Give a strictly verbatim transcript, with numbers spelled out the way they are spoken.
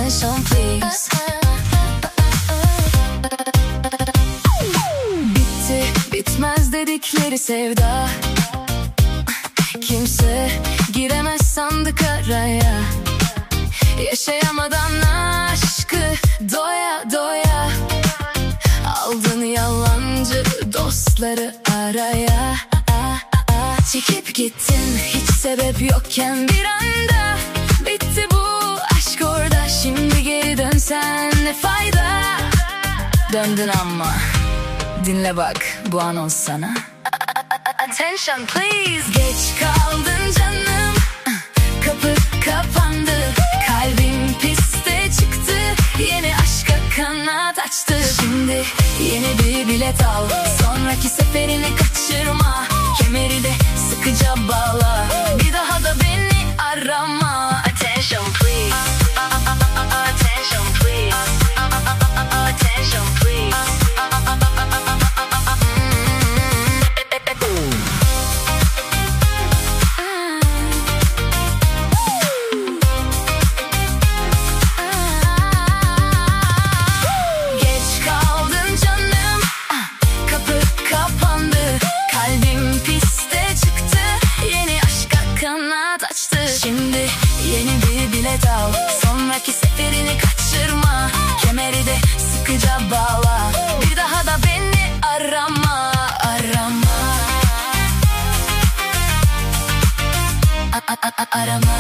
attention please. Bitti bitmez dedikleri sevda, kimse giremez sandık araya. Yaşayamadan aşkı doya doya, aldın yalancı dostları araya. Çekip gittin hiç sebep yokken bir anda. Bitti bu aşk orada, şimdi geri dönsen ne fayda. Döndün ama dinle bak bu anons sana. Attention please. Geç kaldın canım, kapı kapandı, kalbim piste çıktı, yeni aşka kanat açtı. Şimdi yeni bir bilet al, sonraki seferini kaçırma, kemeri de sıkıca bağla, bir daha da beni arama. Attention please. Attention please. Attention please. Geç kaldın canım, kapı kapandı, kalbim piste çıktı, yeni aşka kanat açtı. Şimdi yeni bir bilet al, sonraki seferini kaçırma, kemeri de sıkıca bağla, bir daha da beni arama, arama, a- a- a- arama.